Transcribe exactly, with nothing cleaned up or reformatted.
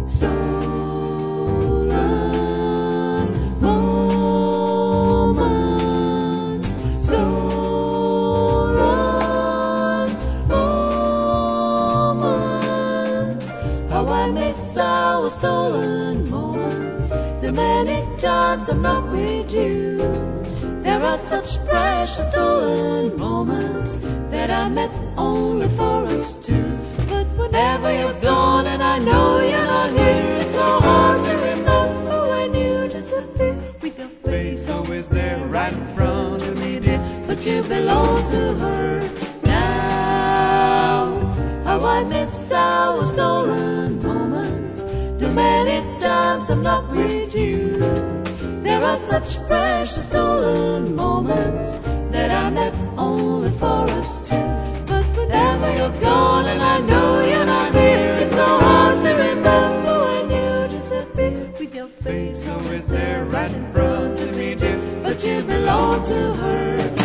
Stolen moments, stolen moments. How I miss our stolen moments. The many times I'm not with you. There are such precious stolen moments that I meant only for us two. But whenever you're gone and I know you're not here, it's so hard to remember when you disappear. With your face always there right in front of me, dear. But you belong to her now. How I miss our stolen moments. The many times I'm not with you. There are such precious stolen moments that I meant only for us two. But whenever you're gone and I know you're not here, it's so hard to remember when you disappear. With your face always there right in front of me, dear. But you belong to her.